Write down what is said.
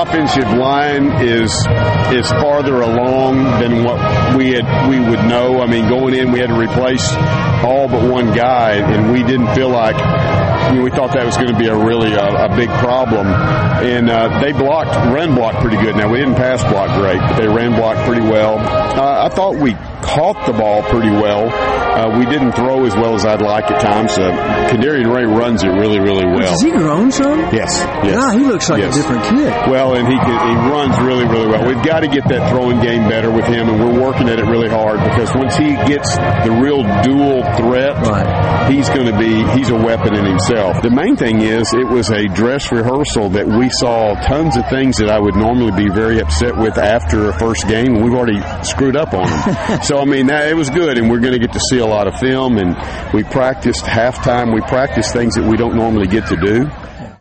offensive line is farther along than what we would know. I mean, going in, we had to replace all but one guy, and we didn't feel like we thought that was going to be a big problem. And they run blocked pretty good. Now, we didn't pass block great, but they ran block pretty well. I thought we caught the ball pretty well. We didn't throw as well as I'd like at times. Kadarian Ray runs it really, really well. Has he grown some? Yes. Yeah, he looks like a different kid. Well, and he runs really, really well. We've got to get that throwing game better with him, and we're working at it really hard because once he gets the real dual threat, he's a weapon in himself. The main thing is it was a dress rehearsal that we saw tons of things that I would normally be very upset with after a first game, and we've already screwed up on them. So, I mean, it was good, and we're going to get to see a lot of film, and we practiced halftime. We practiced things that we don't normally get to do.